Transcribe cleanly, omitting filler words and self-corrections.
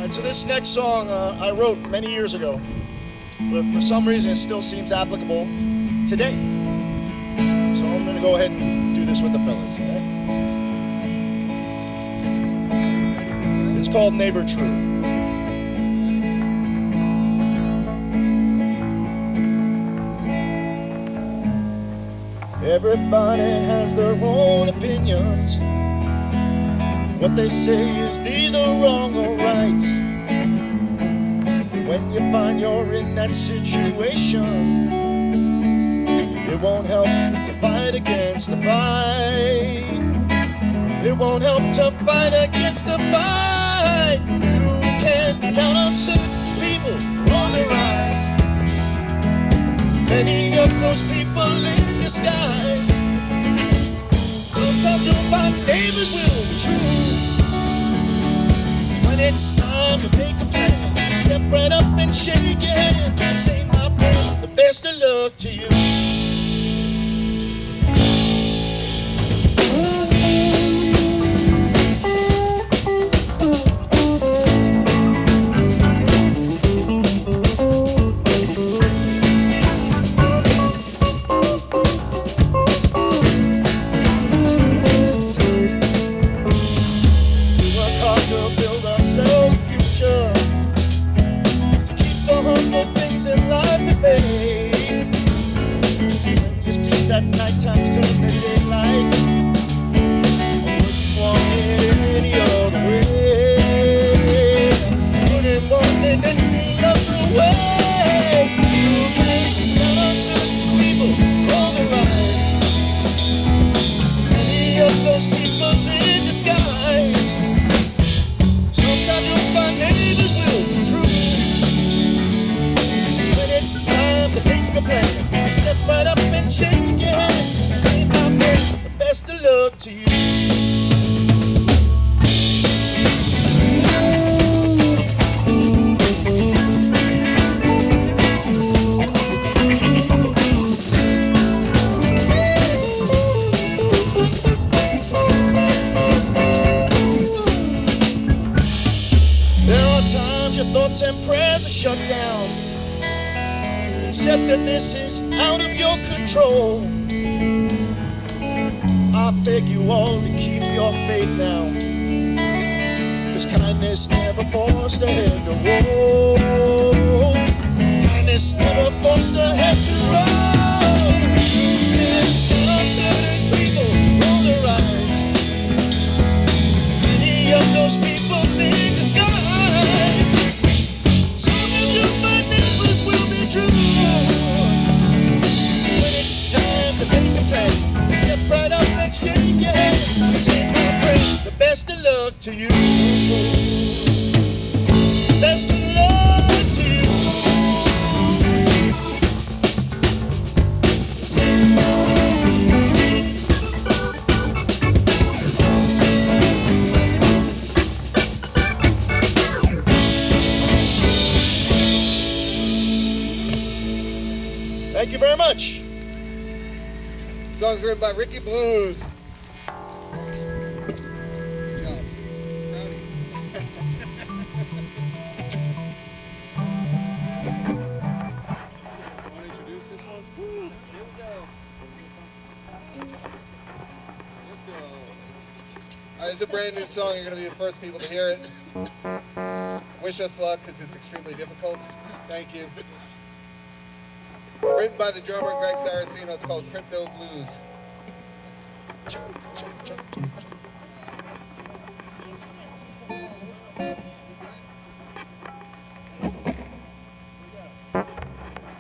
Alright, so this next song I wrote many years ago, but for some reason it still seems applicable today. So I'm gonna go ahead and do this with the fellas, alright? It's called Neighbor True. Everybody has their own opinions. What they say is neither wrong or right. When you find you're in that situation, it won't help to fight against the fight. It won't help to fight against the fight. You can count on certain people, roll their eyes. Many of those people in disguise. Sometimes you'll find neighbors will be true. When it's time to make a plan, step right up and shake your hand. Say, my friend, the best of luck to you. That night times to midday light. I wouldn't want it any other way. I wouldn't want it any other way. You can count on certain people, roll their eyes. Many of those people in disguise. Sometimes you'll find neighbors will be true. When it's time to make a plan, step right up and shake. Say, my friend, the best of luck to you. There are times your thoughts and prayers are shut down. Accept that this is out of your control. I beg you all to keep your faith now, 'cause kindness never forced ahead to roll. Kindness never forced ahead to roll. Yeah, certain people roll their eyes. Many of those people in disguise. Sometimes you find neighbors will be true. When it's time to make a plan, step right up and shake your hand. Say, my friend, the best of luck to you. Best of luck to you. Thank you very much. Song's written by Ricky Blues. It's a brand new song. You're going to be the first people to hear it. Wish us luck because it's extremely difficult. Thank you. Written by the drummer Greg Saraceno. It's called Crypto Blues.